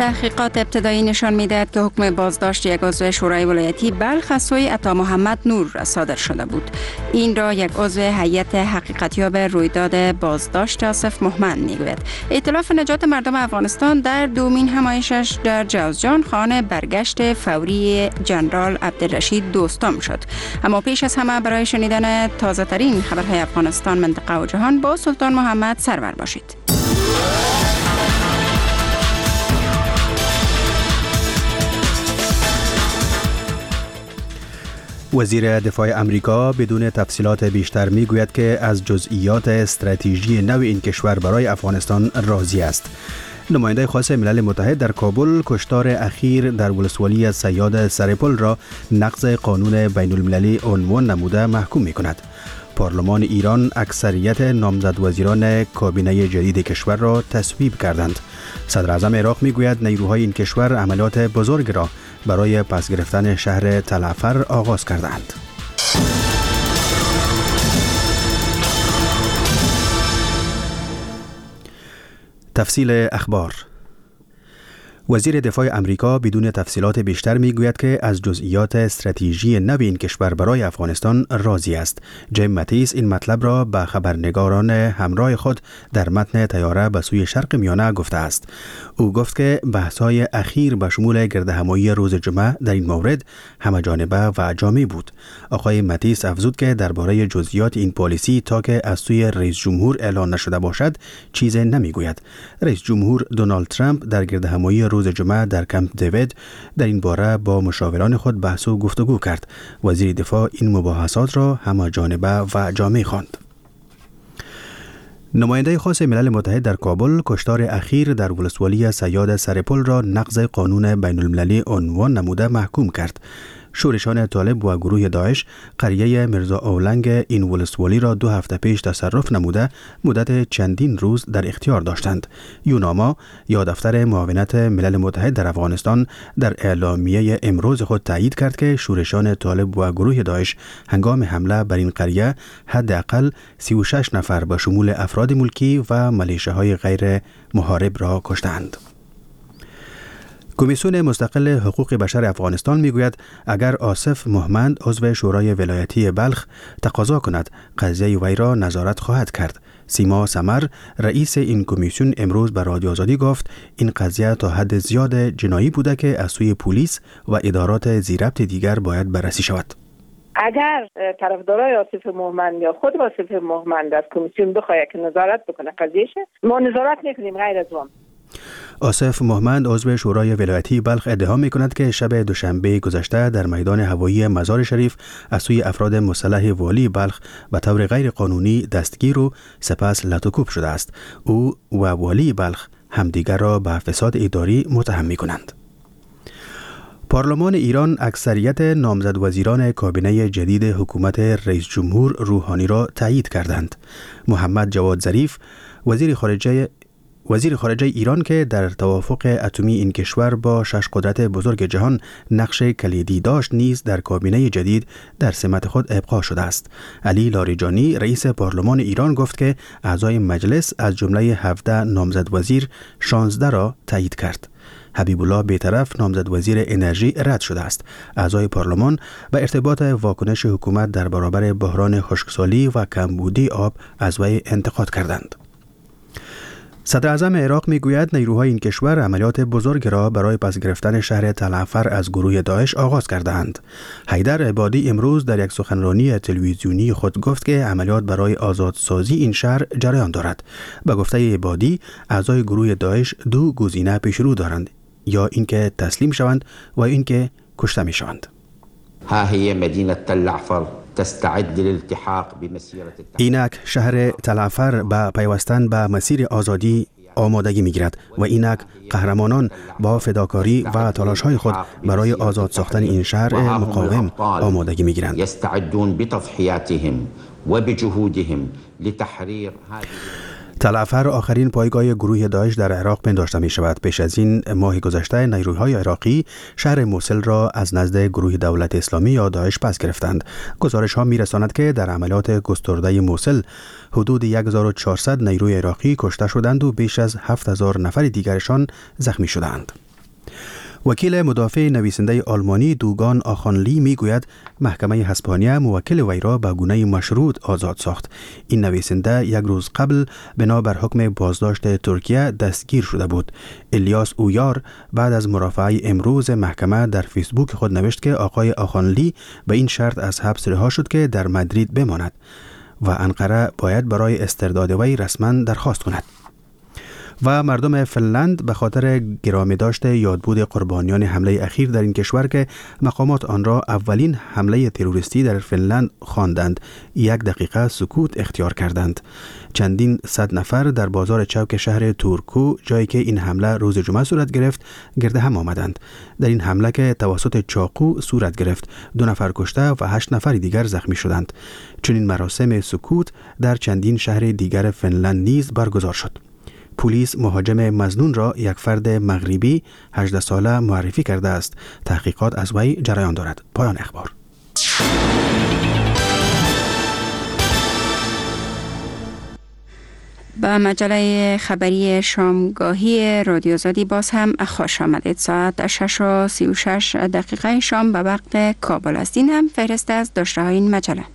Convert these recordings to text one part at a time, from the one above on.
تحقیقات ابتدایی نشان می‌دهد که حکم بازداشت یک عضو شورای ولایتی بلخ از سوی عطا محمد نور صادر شده بود. این را یک عضو هیئت حقیقتیاب رویداد بازداشت آصف مهمند میگوید. ائتلاف نجات مردم افغانستان در دومین همایشش در جوزجان خواهان برگشت فوری جنرال عبدالرشید دوستم شد. اما پیش از همه برای شنیدن تازه ترین خبرهای افغانستان، منطقه و جهان با سلطان محمد سرور باشید. وزیر دفاع امریکا بدون تفصیلات بیشتر میگوید که از جزئیات استراتژی نو این کشور برای افغانستان راضی است. نماینده خاص ملل متحد در کابل کشتار اخیر در ولسوالی صیاد سرپل را نقض قانون بین المللی عنوان نموده محکوم می کند. پارلمان ایران اکثریت نامزد وزیران کابینه جدید کشور را تصویب کردند. صدر اعظم عراق میگوید نیروهای این کشور عملیات بزرگ را برای پس گرفتن شهر تلعفر آغاز کردند. تفصیل اخبار. وزیر دفاع امریکا بدون تفصیلات بیشتر میگوید که از جزئیات استراتژی نو این کشور برای افغانستان راضی است. جیم ماتیس این مطلب را به خبرنگاران همراه خود در متن طیاره به سوی شرق میانه گفته است. او گفت که بحث‌های اخیر به شمول گردهمایی روز جمعه در این مورد همه‌جانبه و جامع بود. آقای ماتیس افزود که درباره جزئیات این پالیسی تا که از سوی رئیس جمهور اعلان نشده باشد چیزی نمیگوید. رئیس جمهور دونالد ترامپ در گردهمایی روز جمعه در کمپ دیوید در این باره با مشاوران خود بحث و گفتگو کرد. وزیر دفاع این مباحثات را همه‌جانبه و جامع خواند. نماینده خاص ملل متحد در کابل کشتار اخیر در ولسوالی صیاد سرپل را نقض قانون بین المللی عنوان نموده محکوم کرد. شورشان طالب و گروه داعش قریه مرزا اولنگ این ولسوالی را 2 هفته پیش تصرف نموده مدت چندین روز در اختیار داشتند. یوناما یا دفتر معاونت ملل متحد در افغانستان در اعلامیه امروز خود تایید کرد که شورشان طالب و گروه داعش هنگام حمله بر این قریه حداقل 36 نفر به شمول افراد ملکی و ملیشه‌های غیر محارب را کشتند. کمیسیون مستقل حقوق بشر افغانستان میگوید اگر آصف مهمند عضو شورای ولایتی بلخ تقاضا کند قضیه وی را نظارت خواهد کرد. سیما سمر رئیس این کمیسیون امروز به رادیو آزادی گفت این قضیه تا حد زیاد جنایی بوده که از سوی پلیس و ادارات ذی‌ربط دیگر باید بررسی شود. اگر طرفدارای آصف مهمند یا خود آصف مهمند از کمیسیون بخواد که نظارت بکنه قضیهش، ما نظارت میکنیم غیر از اون. آصف مهمند عضو شورای ولایتی بلخ ادعا می‌کند که شب دوشنبه گذشته در میدان هوایی مزار شریف از سوی افراد مسلح والی بلخ به طور غیر قانونی دستگیر و سپس لطوکوب شده است. او و والی بلخ همدیگر را به فساد اداری متهم می‌کنند. پارلمان ایران اکثریت نامزد وزیران کابینه جدید حکومت رئیس جمهور روحانی را تایید کردند. محمد جواد ظریف وزیر خارجه ایران که در توافق اتمی این کشور با 6 قدرت بزرگ جهان نقش کلیدی داشت نیز در کابینه جدید در سمت خود ابقا شده است. علی لاریجانی رئیس پارلمان ایران گفت که اعضای مجلس از جمله 17 نامزد وزیر 16 را تایید کرد. حبیب الله بیطرف نامزد وزیر انرژی رد شده است. اعضای پارلمان به ارتباط واکنش حکومت در برابر بحران خشکسالی و کمبودی آب از وی انتقاد کردند. صدر اعظم عراق میگوید نیروهای این کشور عملیات بزرگ را برای پس گرفتن شهر تلعفر از گروه داعش آغاز کردند. حیدر عبادی امروز در یک سخنرانی تلویزیونی خود گفت که عملیات برای آزادسازی این شهر جریان دارد. به گفته عبادی اعضای گروه داعش 2 گزینه پیش رو دارند، یا اینکه تسلیم شوند و اینکه کشته می شوند. ها هي مدينة تلعفر تستعد للالتحاق بمسيرة اینک شهر تلعفر با پیوستن به مسیر آزادی آمادگی می‌گیرد و اینک قهرمانان با فداکاری و تلاش‌های خود برای آزاد ساختن این شهر مقاوم آمادگی می‌گیرند. يستعدون بتضحياتهم وبجهودهم لتحرير هذه. تلعفر آخرین پایگاه گروه داعش در عراق پنداشته می شود. پیش از این ماه گذشته نیروهای عراقی شهر موصل را از نزد گروه دولت اسلامی یا داعش پس گرفتند. گزارش ها می رساند که در عملیات گسترده موصل حدود 1400 نیروی عراقی کشته شدند و بیش از 7000 نفر دیگرشان زخمی شدند. وکیل مدافع نویسنده آلمانی دوگان آخانلی میگوید محکمه اسپانیا موکل وی را به گونه مشروط آزاد ساخت. این نویسنده یک روز قبل بنا بر حکم بازداشت ترکیه دستگیر شده بود. الیاس اویار بعد از مرافعه امروز محکمه در فیسبوک خود نوشت که آقای آخانلی به این شرط از حبس رها شد که در مادرید بماند و انقره باید برای استرداد وی رسما درخواست کند. و مردم فنلند به خاطر گرامی داشت یادبود قربانیان حمله اخیر در این کشور که مقامات آن را اولین حمله تروریستی در فنلند خواندند 1 دقیقه سکوت اختیار کردند. چندین صد نفر در بازار چوک شهر تورکو جایی که این حمله روز جمعه صورت گرفت گرد هم آمدند. در این حمله که توسط چاقو صورت گرفت 2 نفر کشته و 8 نفر دیگر زخمی شدند. چنین مراسم سکوت در چندین شهر دیگر فنلند نیز برگزار شد. پلیس مهاجم مظنون را یک فرد مغربی 18 ساله معرفی کرده است. تحقیقات از وی جریان دارد. پایان اخبار. با مجله خبری شامگاهی رادیو آزادی باز هم خوش آمدید. ساعت 6:36 شام به وقت کابل است. این هم فهرست از داشته های این مجله.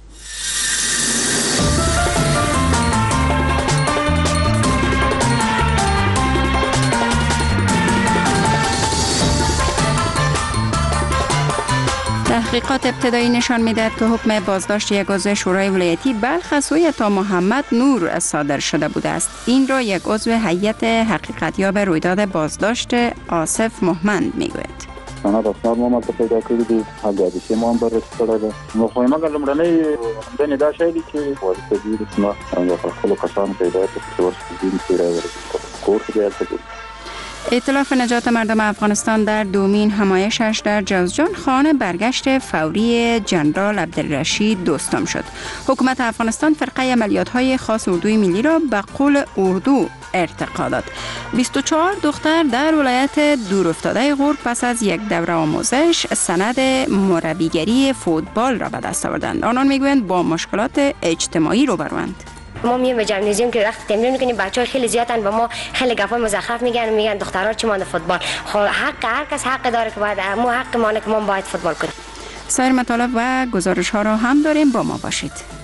تحقیقات ابتدایی نشان می‌دهد که حکم بازداشت یک عضو شورای ولایتی بلخ از سوی عطا محمد نور صادر شده بوده است. این را یک عضو هیئت حقیقتیاب رویداد بازداشت آصف مهمند میگوید. سند اسناد ما پیدا کړی دي، حادثه ما هم بررسی کړې ده. نو خو موږ لومړنۍ همدنې دا شی دی چې واسطه دي چې موږ خپل کسان پیدا کړو چې ورسېږي چې راوړي کور کې. ائتلاف نجات مردم افغانستان در دومین همایشش در جوزجان خواهان برگشت فوری جنرال عبدالرشید دوستم شد. حکومت افغانستان فرقه عملیات‌های خاص اردوی ملی را به قول اردو ارتقا داد. 24 دختر در ولایت دورافتاده غرب پس از یک دوره آموزش سند مربیگری فوتبال را به دست آوردند. آنان میگویند با مشکلات اجتماعی روبروند. ما میایم به جمنازیوم که وقت تمرین میکنیم، بچه‌ها خیلی زیادن و ما خیلی گپای مزخرف میگن دخترها چی مانده فوتبال. خب حق هر کس حق داره که باید ما حق مانه که ما باید فوتبال کنیم. سایر مطالب و گزارش ها را هم داریم، با ما باشید.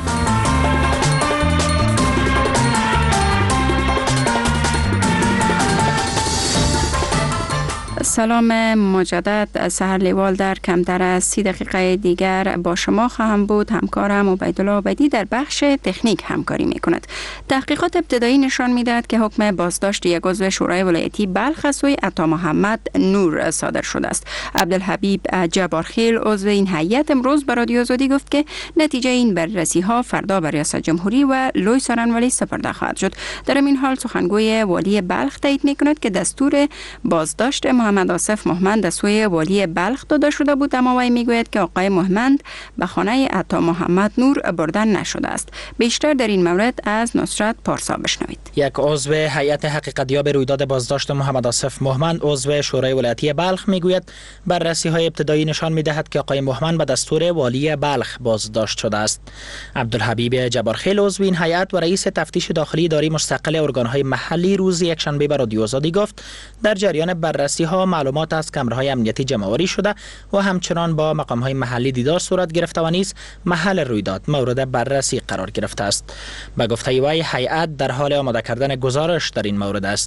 سلام مجدد. سحر لیوال در کمتر از 30 دقیقه دیگر با شما خواهم بود. همکارم عبیدالله عبیدی در بخش تکنیک همکاری می کند. تحقیقات ابتدایی نشان می دهد که حکم بازداشت یک عضو شورای ولایتی بلخ از سوی عطا محمد نور صادر شده است. عبدالحبیب جبارخیل عضو این هیئت امروز به رادیو آزادی گفت که نتیجه این بررسی ها فردا به ریاست جمهوری و لوی سارنوالی سپرده خواهد شد. در این حال سخنگوی والی بلخ تایید می کند که دستور بازداشت محمد آصف مهمند از سوی والی بلخ داده شده بود، اما وی میگوید که آقای مهمند به خانه عطا محمد نور بردن نشده است. بیشتر در این مورد از نصرت پارسا بشنوید. یک عضو هیئت حقیقتیاب رویداد بازداشت محمد آصف مهمند عضو شورای ولایتی بلخ میگوید بررسی‌های ابتدایی نشان می‌دهد که آقای مهمند به دستور والی بلخ بازداشت شده است. عبدالحبیب جبارخیل عضو این هیئت و رئیس تفتیش داخلی اداری مستقل ارگان‌های محلی روز یکشنبه به رادیو آزادی گفت در جریان بررسی‌ها معلومات از کامراهای امنیتی جمع‌آوری شده و همچنان با مقام‌های محلی دیدار صورت گرفته و نیز محل رویداد مورد بررسی قرار گرفته است. به گفته وی هیئت در حال آماده کردن گزارش در این مورد است.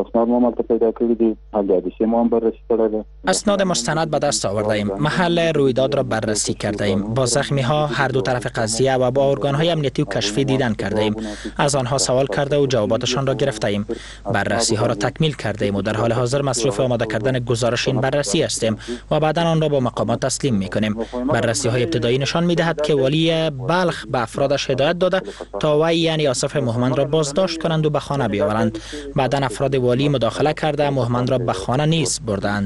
اسناد مستند به دست آورده ایم. محل رویداد را بررسی کرده ایم. با زخمی‌ها هر دو طرف قضیه و با ارگان‌های امنیتی و کشفی دیدن کرده ایم. از آنها سوال کرده و جواباتشان را گرفته ایم. بررسی‌ها را تکمیل کرده ایم و در حال حاضر مصروف آماده کردن گزارش این بررسی هستیم و بعدا آن را با مقامات تسلیم می‌کنیم. بررسی‌های ابتدایی نشان می‌دهد که والی بلخ به افرادش هدایت داده تا وی یعنی آصف مهمند را بازداشت کنند و به خانه بیاورند. بعدا افراد والی مداخله کرده مهمند را به خانه نیز بردند.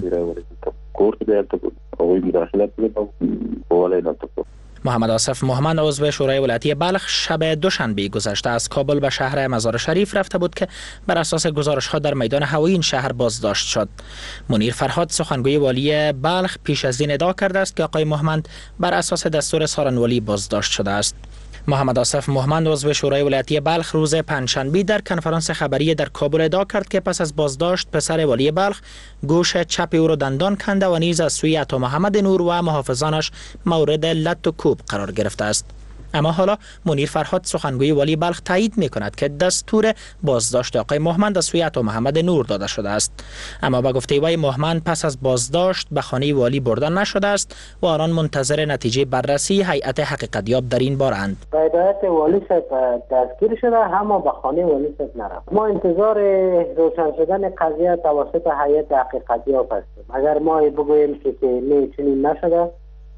محمد آصف مهمند عضو شورای ولایتی بلخ شب دوشنبه گذشته از کابل به شهر مزار شریف رفته بود که بر اساس گزارش‌ها در میدان هوایی این شهر بازداشت شد. منیر فرهاد سخنگوی والی بلخ پیش از این ادعا کرده است که آقای مهمند بر اساس دستور سارنوالی بازداشت شده است. محمد آصف مهمند عضو شورای ولایتی بلخ روز پنجشنبه در کنفرانس خبری در کابل ادعا کرد که پس از بازداشت پسر والی بلخ گوش چپ او را دندان کنده و نیز از سوی عطا محمد نور و محافظانش مورد لط و کوب قرار گرفته است. اما حالا منیر فرهاد سخنگوی والی بلخ تایید می‌کند که دستور بازداشت آقای مهمند از سوی عطا محمد نور داده شده است. اما با گفته وی مهمند پس از بازداشت به خانه والی برده نشده است و آنان منتظر نتیجه بررسی هیئت حقیقتیاب در این بارند. هدایت والی صاحب دستگیر شده اما به خانه والی صاحب نرفت. ما انتظار روشن شدن قضیه توسط هیئت حقیقتیاب هستیم. اگر ما بگوییم که نه چنین نشده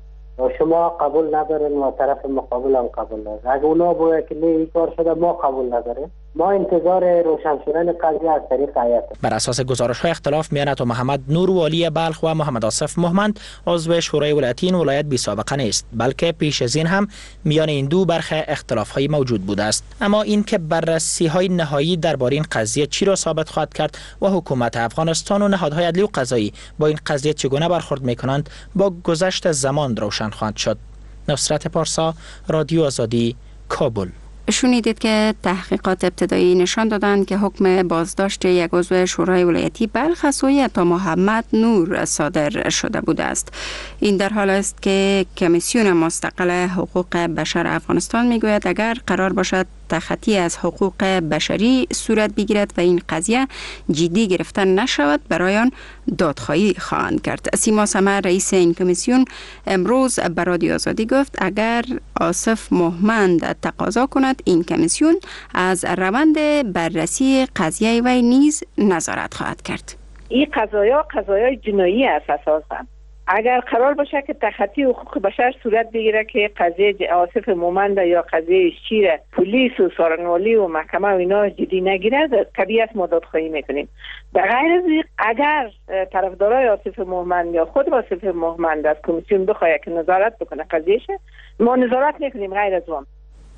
و شما قبول ندارین و طرف مقابل هم قبول نداره، اگه اونا بگه که نه این کار شده ما قبول نداریم، ما انتظار روشن شدن قضیه از طریق هیئت. بر اساس گزارش‌های اختلاف میان عطا محمد نور والی بلخ و محمد آصف مهمند عضو شورای ولایتی این ولایت بی سابقه نیست، بلکه پیش از این هم میان این دو برخه اختلاف‌های موجود بوده است. اما این که بررسی‌های نهایی درباره این قضیه چی را ثابت خواهد کرد و حکومت افغانستان و نهادهای عدلی و قضایی با این قضیه چگونه برخورد می‌کنند با گذشت زمان روشن خواهد شد. نصرت پارسا، رادیو آزادی، کابل. شنیدید که تحقیقات ابتدایی نشان دادند که حکم بازداشت یک عضو شورای ولایتی بلخ از سوی عطا محمد نور صادر شده بوده است. این در حال است که کمیسیون مستقل حقوق بشر افغانستان میگوید اگر قرار باشد تخطی از حقوق بشری صورت بگیرد و این قضیه جدی گرفته نشود برای آن دادخواهی خواهند کرد. سیما سمر رئیس این کمیسیون امروز به رادیو آزادی گفت اگر آصف مهمند تقاضا کند این کمیسیون از روند بررسی قضیه وی نیز نظارت خواهد کرد. این قضایای جنایی است اساسا. اگر قرار باشه که تخطی حقوق بشر صورت بگیره که قضیه آصف مومند یا قضیه شیر پلیس و سارنوالی و محکمه و اینا جدی نگیره طبیعت ما دادخواهی میکنیم. به غیر از این اگر طرفدارای آصف مومند یا خود آصف مومند از کمیسیون بخواد که نظارت بکنه قضیهشه، ما نظارت میکنیم غیر از اون.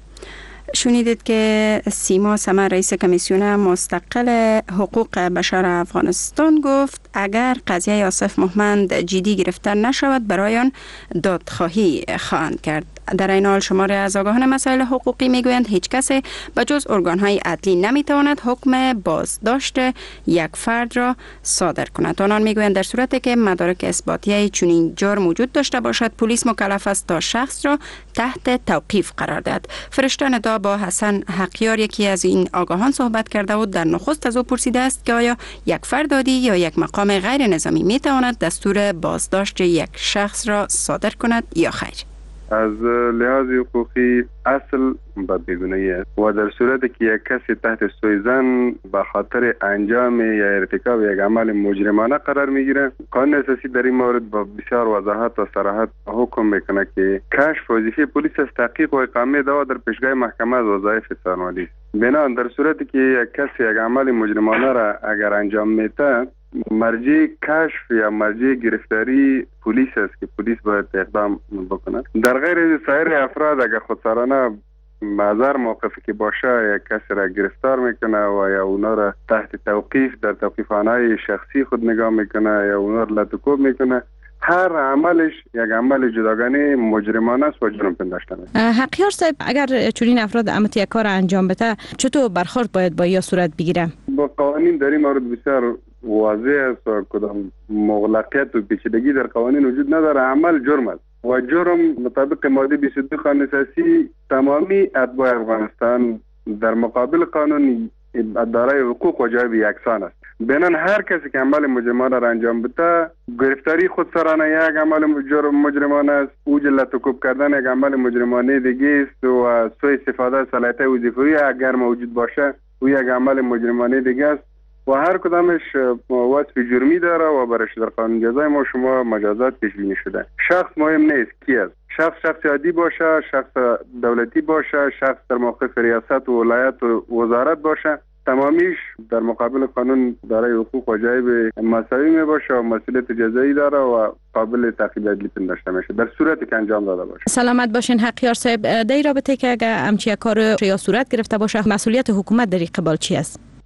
شنیدید که سیما سمر رئیس کمیسیون مستقل حقوق بشر افغانستان گفت اگر قضیه آصف مهمند جدی گرفته نشود برای آن دادخواهی خواهند کرد. در این حال شماری از آگاهان مسائل حقوقی میگویند هیچ کسی به جز ارگان‌های عدلی نمیتواند حکم بازداشت یک فرد را صادر کند. آنان میگویند در صورتی که مدارک اثباتیه چنین جرم وجود داشته باشد پلیس مکلف است تا شخص را تحت توقیف قرار دهد. فرشته ندا با حسن حقیار یکی از این آگاهان صحبت کرده و در نخست از او پرسیده است که آیا یک فرد عادی یا یک مقام غیر نظامی میتواند دستور بازداشت یک شخص را صادر کند یا خیر؟ از لحاظ حقوقی اصل به بیگناهی است و در صورتی که یک کسی تحت سوءظن به خاطر انجام یا ارتکاب یک عمل مجرمانه قرار میگیره، قانون اساسی در این مورد با بسیار وضاحت و صراحت حکم میکنه که کشف وظیفه پلیس از تحقیق و اقامه دعوا در پیشگاه محکمه از وظایف سرنوردی است. بنابراین در صورتی که یک کسی یک عمل مجرمانه را اگر انجام میده، مرجع کشف یا مرجع گرفتاری پلیس است که پلیس باید اقدام بکنه. در غیر سایر افراد اگر خودسرانه معذر موقفی که باشه یک کسی را گرفتار میکنه و یا اونا را تحت توقیف در توقیفخانه شخصی خود نگاه میکنه یا اونا را لطکوب میکنه، هر عملش یک عمل جداگانه مجرمانه است و جرم پنداشته است. حقیار صاحب اگر چنین افراد یک کار انجام بده چطور برخورد باید با یا صورت بگیره؟ با قوانین در این مورد بسیار واضح است و کدام مغلقیت و پیچیدگی در قوانین وجود نداره. عمل جرم است و جرم مطابق ماده 22 قانون اساسی تمامی اتباع افغانستان در مقابل قانون دارای حقوق و جایب یکسان است. بنان هر کسی که عمل مجرمانه را انجام بده، گرفتاری خودسرانه یک عمل مجرمانه است، او لطکوب کردن یک عمل مجرمانه دیگه است و سوء استفاده از صلاحیت وظیفی اگر موجود باشه او یک عمل مجرمانه دیگه است و هر کدامش وصف جرمی داره و برش در قانون جزای ما شما مجازات پیش بینی شده. شخص مهم نیست کی است، شخص عادی باشه، شخص دولتی باشه، شخص در موقف ریاست و ولایت و وزارت باشه، تمامیش در مقابل قانون دارای حقوق و جایب مساوی می باشه و مسئولیت جزایی داره و قابل تعقیب عدلی پنداشته میشه در صورتی که انجام داده باشه. سلامت باشین حقیار صاحب. در رابطه که اگه همچین کار یا صورت گرفته باشه مسئولیت حکومت در این قبال چی است؟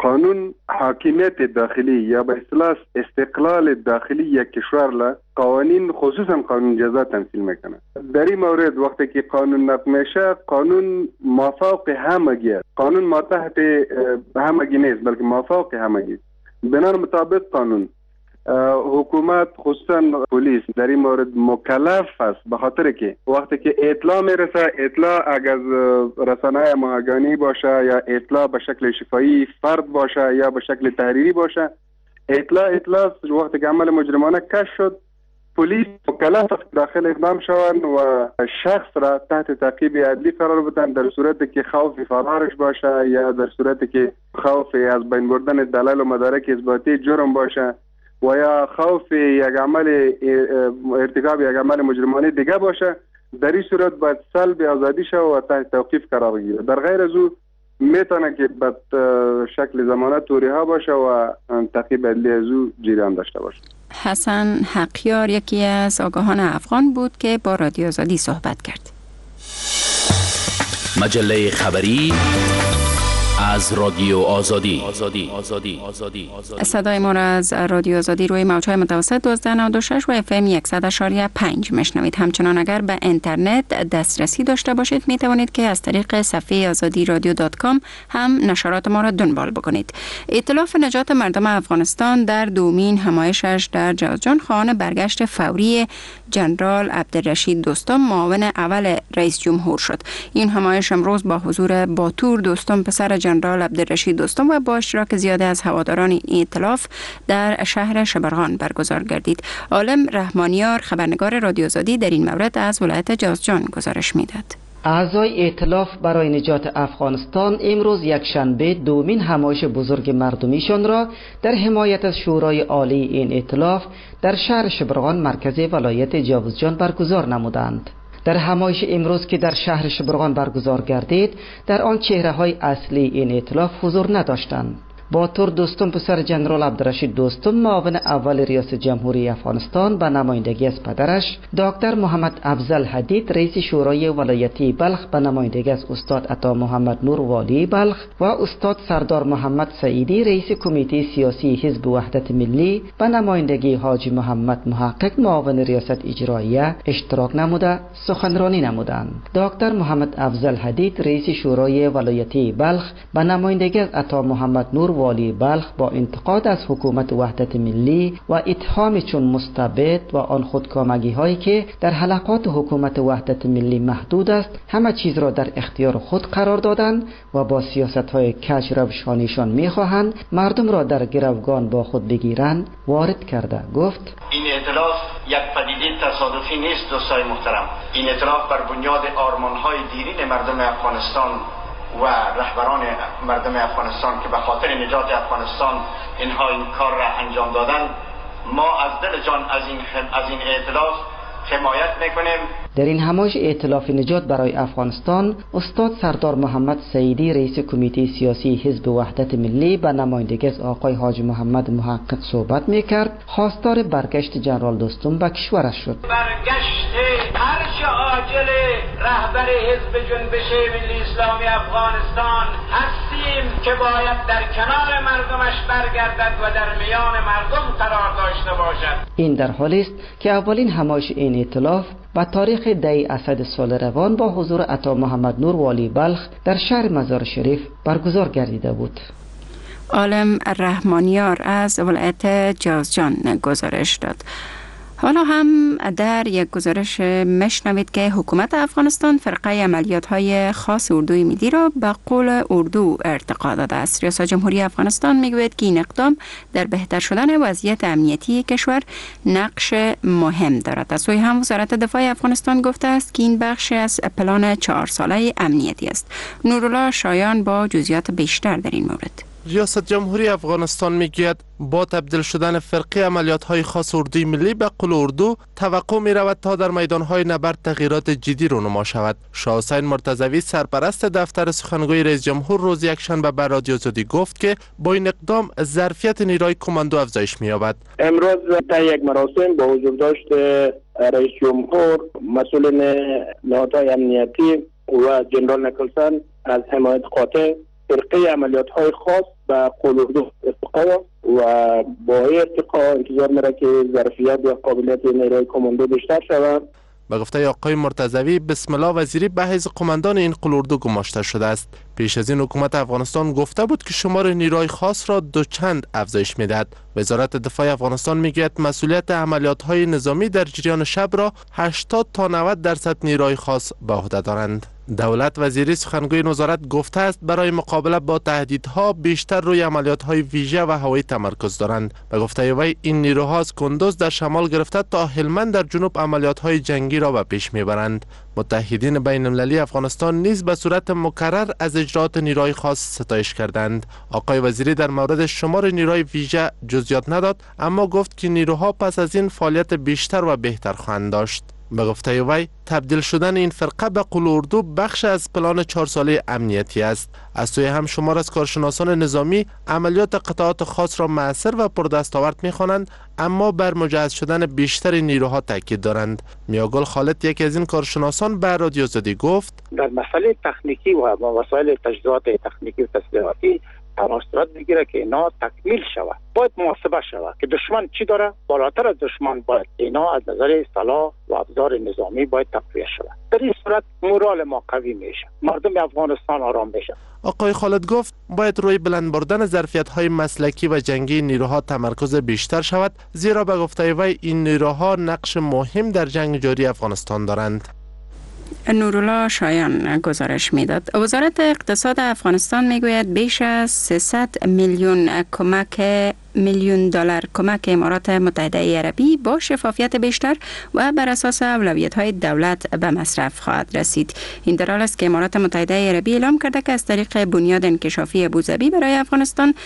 قانون حاکمیت داخلی یا به اصطلاح استقلال داخلی یک کشور لا قوانین خصوصا قانون جزا تمثیل میکنه. در این مورد وقتی که قانون نقض میشه، قانون مافوق همگی است. قانون ما تحت همگی نیست بلکه مافوق همگی. بنابر مطابق قانون حکومت خصوصا پلیس در این مورد مکلف است، به خاطر که وقتی که اطلاع میرسه، اطلاع اگر رسانه‌های ماهگانی باشه یا اطلاع به شکل شفاهی فرد باشه یا به شکل تحریری باشه، اطلاع وقتی که عمل مجرمانه کشف شد، پلیس مکلف است داخل اقدام شوند و شخص را تحت تعقیب عدلی قرار بدن در صورتی که خوف فرارش باشه یا در صورتی که خوف از بین بردن دلایل و مدارک اثباتی جرم باشه و یا خوف یک عمل ارتکاب یک عمل مجرمانه دیگه باشه. در این صورت باید سلب آزادی شه و تحت توقیف قرار بگیره. در غیر از او میتونه که به شکل ضمانت و رها باشه و تعقیب عدلی از او جریان داشته باشه. حسن حقیار یکی از آگاهان افغان بود که با رادیو آزادی صحبت کرد. مجله خبری از رادیو آزادی. صدای ما را از رادیو آزادی روی موج‌های متوسط 1296 و FM 100.5 میشنوید. همچنان اگر به اینترنت دسترسی داشته باشید می توانید که از طریق صفحه azadiradyo.com هم نشرات ما را دنبال بکنید. ائتلاف نجات مردم افغانستان در دومین همایشش در جوزجان خواهان برگشت فوری جنرال عبدالرشید دوستم معاون اول رئیس جمهور شد. این همایش امروز با حضور باتور دوستم پسر جنرال عبدالرشید دوستم و با اشتراک زیاده از هواداران این ائتلاف در شهر شبرغان برگزار گردید. عالم رحمانیار خبرنگار رادیو آزادی در این مورد از ولایت جوزجان گزارش میداد. اعضای ائتلاف برای نجات افغانستان امروز یکشنبه دومین همایش بزرگ مردمیشان را در حمایت از شورای عالی این ائتلاف در شهر شبرغان مرکز ولایت جوزجان برگزار نمودند. در همایش امروز که در شهر شبرغان برگزار گردید، در آن چهره‌های اصلی این ائتلاف حضور نداشتند. با طور دوستم پسر جنرال عبدالرشید دوستم معاون اول ریاست جمهوری افغانستان به نمایندگی از پدرش دکتر محمد افضل حدید رئیس شورای ولایتی بلخ به نمایندگی از استاد عطا محمد نور والی بلخ و استاد سردار محمد سعیدی رئیس کمیته سیاسی حزب وحدت ملی به نمایندگی حاجی محمد محقق معاون ریاست اجراییه اشتراک نموده سخنرانی نمودند. دکتر محمد افضل حدید رئیس شورای ولایتی بلخ به نمایندگی از عطا محمد نور والی بلخ با انتقاد از حکومت وحدت ملی و اتهام چون مستبد و آن خودکامگی هایی که در حلقات حکومت وحدت ملی محدود است، همه چیز را در اختیار خود قرار دادند و با سیاست های کج روشانیشان میخواهند مردم را در گروگان با خود بگیرند وارد کرده. گفت این ائتلاف یک پدیده تصادفی نیست دوستای محترم. این ائتلاف بر بنیاد آرمان های دیرین مردم افغانستان و رهبران مردم افغانستان که به خاطر نجات افغانستان اینها این کار را انجام دادن، ما از دل جان از این ائتلاف حمایت میکنیم. در این همایش ائتلاف نجات برای افغانستان استاد سردار محمد سعیدی رئیس کمیته سیاسی حزب وحدت ملی به نمایندگی از آقای حاجی محمد محقق صحبت میکرد. خواستار برگشت جنرال دوستم به کشورش شد. برگشت هرچه عاجل رهبر حزب جنبش ملی اسلامی افغانستان هستیم که باید در کنار مردمش برگردد و در میان مردم قرار داشته باشد. این در حالی است که اولین همایش این ائتلاف با تاریخ 10 اسد سال روان با حضور عطا محمد نور والی بلخ در شهر مزار شریف برگزار گردیده بود. عالم رحمانیار از ولایت جوزجان گزارش داد. حالا هم در یک گزارش مشنوید که حکومت افغانستان فرقه عملیات‌های خاص اردوی ملی را به قول اردو ارتقا داده است. ریاست جمهوری افغانستان میگوید که این اقدام در بهتر شدن وضعیت امنیتی کشور نقش مهم دارد. از سوی هم وزارت دفاع افغانستان گفته است که این بخش از پلان 4 ساله امنیتی است. نورالله شایان با جزئیات بیشتر در این مورد. ریاست جمهوری افغانستان میگوید با تبدیل شدن فرقه عملیات‌های خاص اردوی ملی به قول اردو توقع می‌رود تا در میدان‌های نبرد تغییرات جدی رونما شود. شاه حسین مرتضوی سرپرست دفتر سخنگوی رئیس جمهور روز یکشنبه به رادیو آزادی گفت که با این اقدام ظرفیت نیروی کماندو افزایش می‌یابد. امروز در یک مراسم با حضور داشت رئیس جمهور، مسئولین نهادهای امنیتی و جنرال نیکلسن از حمایت قاطع فرقه عملیات‌های خاص به قلوردو ارتقا و با این ارتقا انتظار میره که ظرفیت و قابلیت نیروی کماندو بیشتر شود. به گفته آقای مرتضوی، بسم الله وزیری به حیث قماندان این قلوردو گماشته شده است. پیش از این حکومت افغانستان گفته بود که شمار نیروی خاص را دوچند افزایش میدهد. وزارت دفاع افغانستان میگوید مسئولیت عملیات‌های نظامی در جریان شب را 80 تا 90% نیروی خاص به عهده دارند. دولت وزیری سخنگوی وزارت گفته است برای مقابله با تهدیدها بیشتر روی عملیات‌های ویژه و هوایی تمرکز دارند. به گفته وی این نیروها از کندوز در شمال گرفته تا هلمند در جنوب عملیات‌های جنگی را به پیش میبرند. متحدین بین المللی افغانستان نیز به صورت مکرر از اجرات نیروی خاص ستایش کردند. آقای وزیری در مورد شمار نیروی ویژه جزئیات نداد، اما گفت که نیروها پس از این فعالیت بیشتر و بهتر خواهند داشت. به گفته وی تبدیل شدن این فرقه به قلوردو بخش از پلان 4 ساله امنیتی است. از سوی هم شمار از کارشناسان نظامی عملیات قطعات خاص را مؤثر و پردستاورد می‌خوانند، اما بر مجهز شدن بیشتر نیروها تاکید دارند. میاگل خالد، یکی از این کارشناسان، به رادیو آزادی گفت در مسئله تکنیکی و وسایل تجهیزات تکنیکی و تسلیحاتی صورت میگیره که اینا تکمیل شود، باید محاسبه شود که دشمن چی داره، بالاتر از دشمن باید اینا از نظر سلاح و ابزار نظامی باید تقویت شود. در این صورت مورال ما قوی میشه، مردم افغانستان آرام بشه. آقای خالد گفت باید روی بلند بردن ظرفیت‌های مسلکی و جنگی نیروها تمرکز بیشتر شود، زیرا به گفته وی این نیروها نقش مهم در جنگ جاری افغانستان دارند. نورالله شایان گزارش میداد. وزارت اقتصاد افغانستان میگوید بیش از 300 میلیون دلار کمک امارات متحده عربی با شفافیت بیشتر و بر اساس اولویت‌های دولت به مصرف خواهد رسید. این در حالی است که امارات متحده عربی اعلام کرده که از طریق بنیاد انکشافی ابوظبی برای افغانستان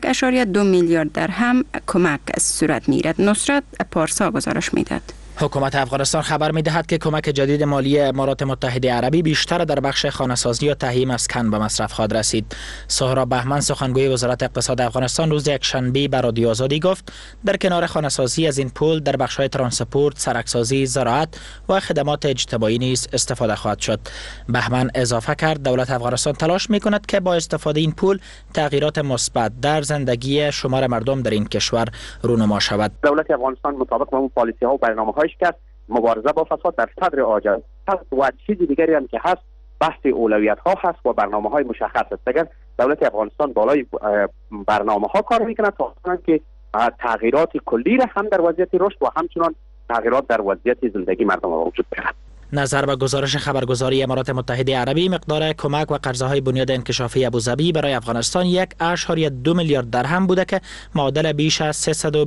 1.2 میلیارد درهم کمک صورت می‌گیرد. نصرت پارسا گزارش میداد. حکومت افغانستان خبر می‌دهد که کمک جدید مالی امارات متحده عربی بیشتر در بخش خانه‌سازی و تهیه مسکن به مصرف خواهد رسید. سهراب بهمن، سخنگوی وزارت اقتصاد افغانستان، روز یکشنبه به رادیو آزادی گفت در کنار خانه‌سازی از این پول در بخش‌های ترانسپورت، سرکسازی، زراعت و خدمات اجتماعی نیز استفاده خواهد شد. بهمن اضافه کرد دولت افغانستان تلاش می‌کند که با استفاده این پول تغییرات مثبت در زندگی شمار مردم در این کشور رونما شود. دولت افغانستان مطابق با اون پالیسی‌ها و برنامه‌هایش که مبارزه با فساد در صدر عاجل هست و چیزی دیگری هم که هست بحث اولویت‌ها هست و برنامه‌های مشخص است. اگر دولت افغانستان بالای برنامه‌ها کار می‌کند تا که تغییرات کلی را هم در وضعیت رشد و همچنان تغییرات در وضعیت زندگی مردم را وجود بیاورد. نظر به گزارش خبرگزاری امارات متحده عربی، مقدار کمک و قرضه‌های بنیاد انکشافی ابوظبی برای افغانستان 1.2 میلیارد درهم بوده که معادل بیش از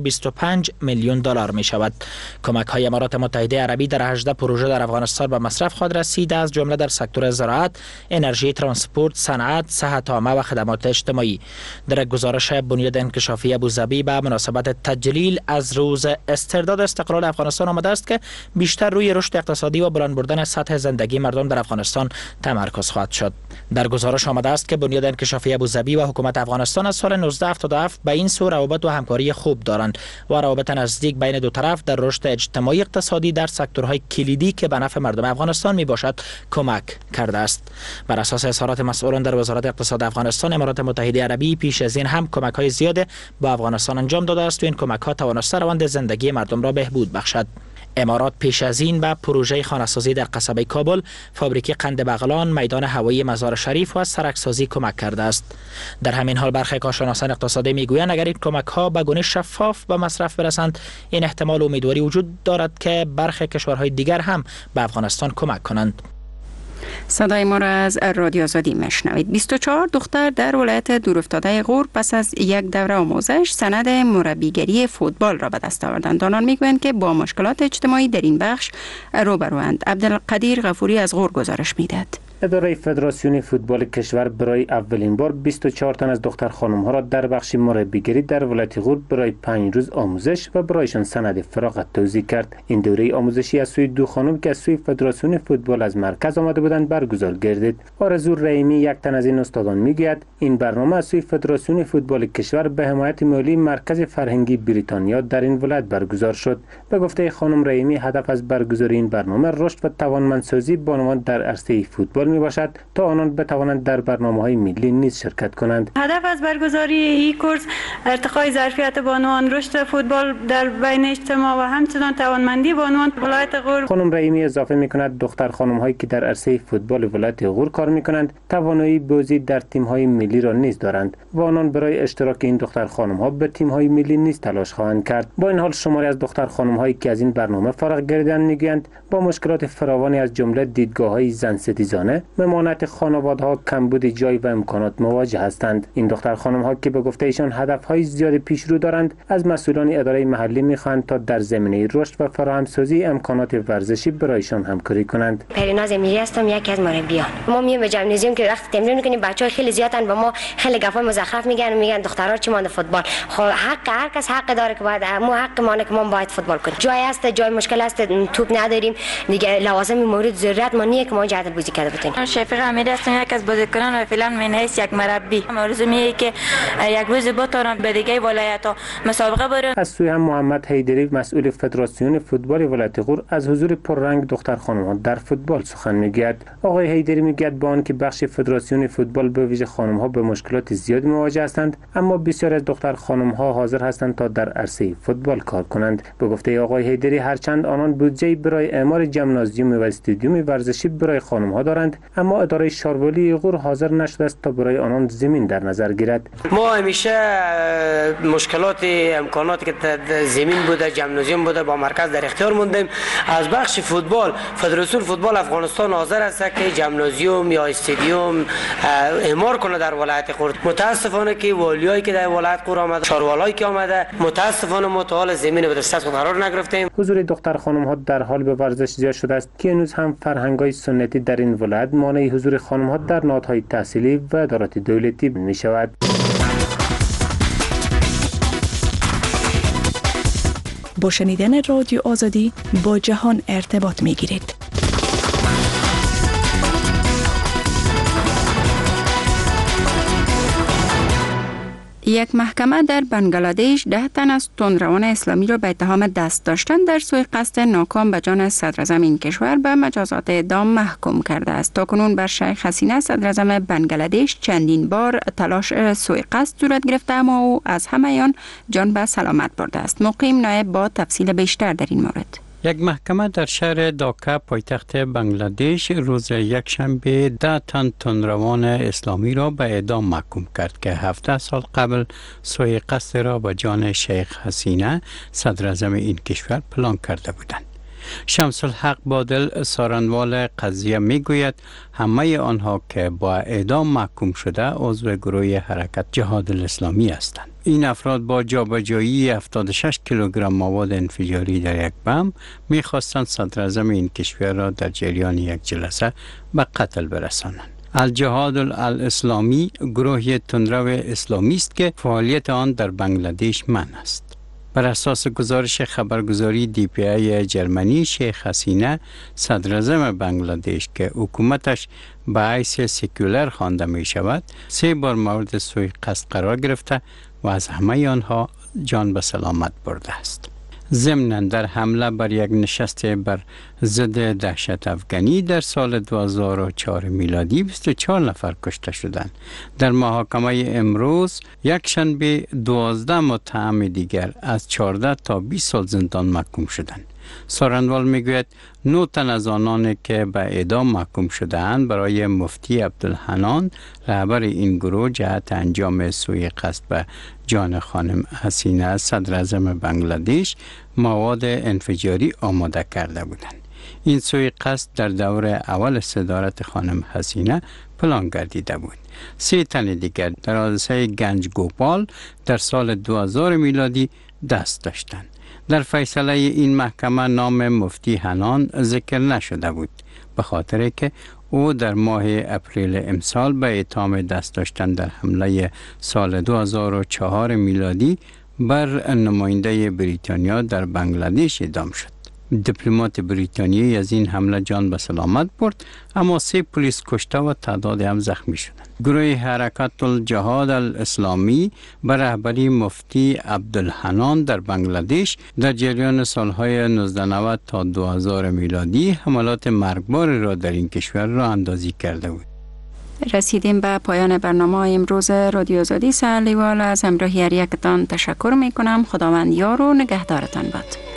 325 میلیون دلار می شود. کمک‌های امارات متحده عربی در 18 پروژه در افغانستان به مصرف خواهد رسید، از جمله در سکتور زراعت، انرژی، ترانسپورت، صنعت، صحت عامه و خدمات اجتماعی. در گزارش بنیاد انکشافی ابوظبی به مناسبت تجلیل از روز استرداد استقلال افغانستان آمده است که بیشتر روی رشد اقتصادی و بلند بردن سطح زندگی مردم در افغانستان تمرکز خواهد شد. در گزارش آمده است که بنیاد انکشافی ابوظبی و حکومت افغانستان از سال 1977 به این سو روابط و همکاری خوب دارند و روابط نزدیک بین دو طرف در رشد اجتماعی اقتصادی در سکتورهای کلیدی که به نفع مردم افغانستان می باشد کمک کرده است. بر اساس اظهارات مسئولان در وزارت اقتصاد افغانستان، امارات متحده عربی پیش از این هم کمک‌های زیاد به افغانستان انجام داده است و این کمک‌ها توانسته روند زندگی مردم را بهبود بخشد. امارات پیش از این به پروژه خانه‌سازی در قصبه کابل، فابریک قند بغلان، میدان هوایی مزار شریف و سرکسازی کمک کرده است. در همین حال برخی کارشناسان اقتصادی میگویند اگر این کمک‌ها به گونه شفاف به مصرف برسند، این احتمال و امیدواری وجود دارد که برخی کشورهای دیگر هم به افغانستان کمک کنند. صدای ما را از رادیو آزادی میشنوید. 24 دختر در ولایت دورافتاده غور پس از یک دوره آموزش سند مربیگری فوتبال را به دست آوردند. آنان میگویند که با مشکلات اجتماعی در این بخش روبروند. عبدالقدیر غفوری از غور گزارش میدهد. اداره فدراسیون فوتبال کشور برای اولین بار 24 تن از دختر خانم ها را در بخش مربیگری در ولایت غور برای 5 روز آموزش و برایشان سند فراغت توزیع کرد. این دوره آموزشی از سوی دو خانم که از سوی فدراسیون فوتبال از مرکز آمده بودند برگزار گردید. آرزو رحیمی، یک تن از این استادان، میگوید این برنامه از سوی فدراسیون فوتبال کشور به حمایت مالی مرکز فرهنگی بریتانیا در این ولایت برگزار شد. به گفته خانم رحیمی، هدف از برگزاری این برنامه رشد و توانمندسازی بانوان در عرصه فوتبال می باشد تا آنان بتوانند در برنامه‌های ملی نیز شرکت کنند. هدف از برگزاری این کورس ارتقای ظرفیت بانوان، رشد فوتبال در بین اجتماع و همچنان توانمندی بانوان ولایت غور. خانم رحیمی اضافه می‌کند دختر خانم‌هایی که در عرصه فوتبال ولایت غور کار می‌کنند توانایی بازی در تیم‌های ملی را نیز دارند و آنان برای اشتراک این دختر خانم‌ها به تیم‌های ملی نیز تلاش خواهند کرد. با این حال شماری از دختر خانم‌هایی که از این برنامه فارغ گردیدند می‌گویند با مشکلات فراوانی از جمله دیدگاه‌های زن‌ستیزانه، ممانعت خانواده‌ها، کمبود جای و امکانات مواجه هستند. این دختر خانم‌ها که به گفته ایشان هدف‌های زیاد پیش رو دارند از مسئولان اداره محلی می‌خواهند تا در زمینه رشد و فراهمسازی امکانات ورزشی برایشان همکاری کنند. پریناز امیری هستم، یکی از مربیان. ما میایم به جمنازیوم که وقتی تمرین می‌کنیم بچه‌ها خیلی زیادن به ما خیلی گپای مزخرف میگن دخترها چی مانده فوتبال. خب حق هر کس حق داره که باید مو حق مانه که ما باید فوتبال کنیم. جای هست، جای مشکل است، توپ نداریم دیگه، لوازم مورد ضرورت ما نیه که ما جهت بازی کرده بتونیم. شفیق امیری هستم، یک از بازیکنان و فعلا من حیث یک مربی آرزو میه که یک روز بتونم به دیگه ولایت‌ها مسابقه برم. از سوی هم محمد حیدری مسئول فدراسیون فوتبال ولایت غور از حضور پررنگ دختر خانم‌ها در فوتبال سخن میگوید. آقای حیدری میگوید با آنکه بخش فدراسیون فوتبال به ویژه خانم‌ها به مشکلات زیادی مواجه هستند، اما بسیار از دختر خانم‌ها حاضر هستند تا در عرصه فوتبال کار کنند. به گفته آقای حیدری هرچند آنان بودجه برای اعمار جمنازیوم و استادیوم ورزشی برای خانم‌ها دارند، اما اداره شاروالی غور حاضر نشده است تا برای آنان زمین در نظر گیرد. ما همیشه مشکلات امکاناتی که زمین بوده، جمنازیوم بوده، با مرکز در اختیار موندیم. از بخش فوتبال فدراسیون فوتبال افغانستان حاضر است که جمنازیوم یا استادیوم اعمار کنه در ولایت غور. متاسفانه که والیایی که در ولایت غور آمده، شاروالایی که آمده، متاسفانه ما تا حال زمین به دست خود قرار نگرفتیم. حضور دختر خانم‌ها در حال به ورزش زیاد شده است که هنوز هم فرهنگ‌های سنتی در این ولایت مانع حضور خانم‌ها در نهادهای تحصیلی و ادارات دولتی می‌شود. با شنیدن رادیو آزادی با جهان ارتباط می‌گیرید. یک محکمه در بنگلادش 10 تن از تندروان اسلامی را به اتهام دست داشتن در سوء قصد ناکام به جان صدراعظم این کشور به مجازات اعدام محکوم کرده است. تاکنون بر شیخ حسینه صدراعظم بنگلادش چندین بار تلاش سوء قصد صورت گرفته، اما او از همه آن جان به سلامت برده است. مقیم نایب با تفصیل بیشتر در این مورد. یک محکمه در شهر داکا پایتخت بنگلادش روز یکشنبه 10 تن تندروان اسلامی را به اعدام محکوم کرد که 17 سال قبل سوء قصد را به جان شیخ حسینه صدراعظم این کشور پلان کرده بودند. شمس الحق بادل سارنوال قضیه میگوید همه آنها که با اعدام محکوم شده عضو گروه حرکت جهاد الاسلامی هستند. این افراد با جابجایی 76 کیلوگرم مواد انفجاری در یک بم میخواستند صدراعظم این کشور را در جریان یک جلسه به قتل برسانند. الجهاد الاسلامی گروهی تندرو اسلامی است که فعالیت آن در بنگلادش منع است. بر اساس گزارش خبرگزاری DPI جرمنی، شیخ حسینه صدراعظم بنگلادش که حکومتش به حیث سکولر خوانده می شود 3 بار مورد سوء قصد قرار گرفته و از همه آنها جان به سلامت برده است. ضمناً در حمله بر یک نشست بر ضد دهشت افغانی در سال 2004 میلادی 24 نفر کشته شدند. در محاکمه امروز یکشنبه 12 متهم دیگر از 14 تا 20 سال زندان محکوم شدند. سارنوال میگوید 9 تن از آنان که به اعدام محکوم شده‌اند برای مفتی عبدالحنان رهبر این گروه جهت انجام سوء قصد به جان خانم حسینه صدراعظم بنگلادش مواد انفجاری آماده کرده بودند. این سوء قصد در دور اول صدارت خانم حسینه پلان گردیده بود. 3 تن دیگر در حادثه گنج گوپال در سال 2000 میلادی دست داشتند. در فیصله این محکمه نام مفتی حنان ذکر نشده بود به خاطر که او در ماه اپریل امسال به اتهام دست داشتن در حمله سال 2004 میلادی بر نماینده بریتانیا در بنگلادش اعدام شد. دیپلمات بریتانیایی از این حمله جان به سلامت برد، اما 3 پلیس کشته و تعداد هم زخمی شدند. گروه حرکت الجهاد الاسلامی به رهبری مفتی عبدالحنان در بنگلادش در جریان سالهای 1990 تا 2000 میلادی حملات مرگبار را در این کشور را اندازی کرده بود. رسیدیم به پایان برنامه امروز رادیو آزادی. سلیوال از همراهی هر یکتان تشکر می کنم. خداوند یار و نگهدارتان باد.